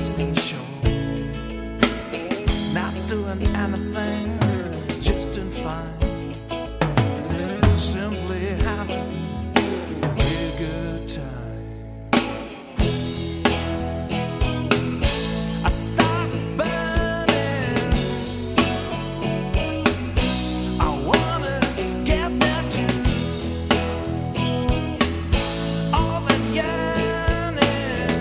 Boston shore, not doing anything, just doing fine, simply having a really good time. I started burning, I wanna get there too. All that yearning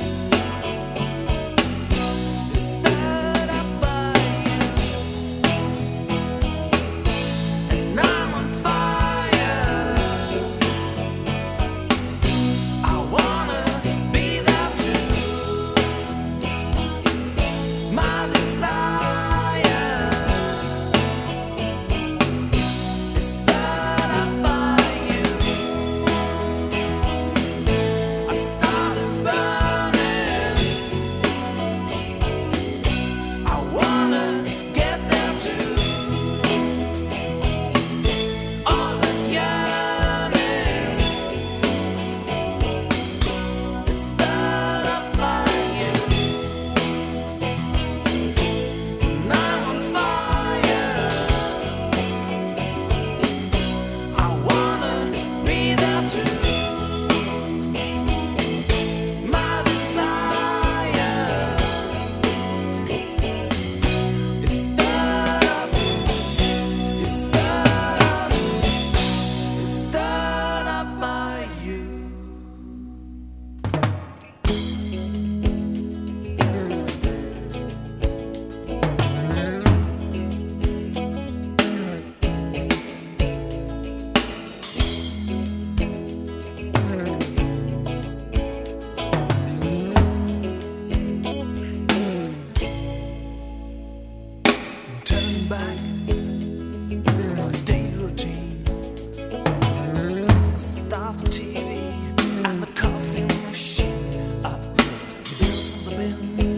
is stirred up by you, and I'm on fire. I wanna be there too. My desire is stirred up by you. I started burning, I wanna get there too. All that yearning is stirred up by you, and I'm on fire. I wanna be there too. My desire is stirred up, is stirred up, is stirred up by you. Turning back on my daily routine, I start the TV and the coffee machine. I put the bills in the bin.